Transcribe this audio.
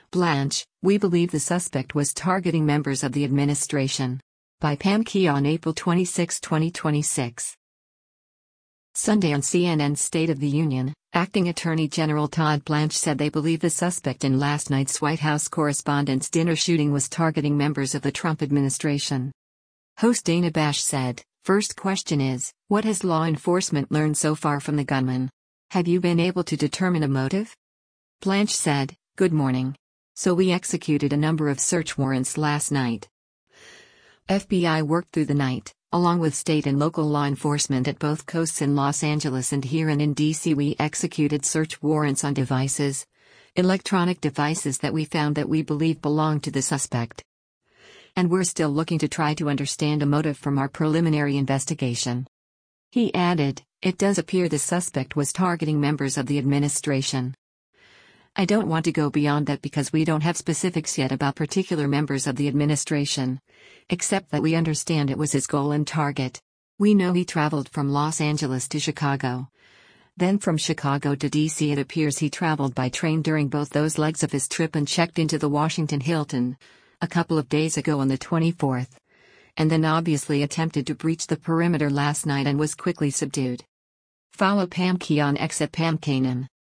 Blanche, we believe the suspect was targeting members of the administration. By Pam Key on April 26, 2026. Sunday on CNN's State of the Union, Acting Attorney General Todd Blanche said they believe the suspect in last night's White House Correspondents' Dinner shooting was targeting members of the Trump administration. Host Dana Bash said, "First question is, what has law enforcement learned so far from the gunman? Have you been able to determine a motive?" Blanche said, "Good morning. So we executed a number of search warrants last night. FBI worked through the night, along with state and local law enforcement at both coasts in Los Angeles and here and in DC. We executed search warrants on devices, electronic devices that we found that we believe belong to the suspect. And we're still looking to try to understand a motive from our preliminary investigation." He added, "It does appear the suspect was targeting members of the administration. I don't want to go beyond that because we don't have specifics yet about particular members of the administration, except that we understand it was his goal and target. We know he traveled from Los Angeles to Chicago. Then from Chicago to DC. It appears he traveled by train during both those legs of his trip and checked into the Washington Hilton a couple of days ago on the 24th. And then obviously attempted to breach the perimeter last night and was quickly subdued." Follow Pam Key on X at Pam Kanan.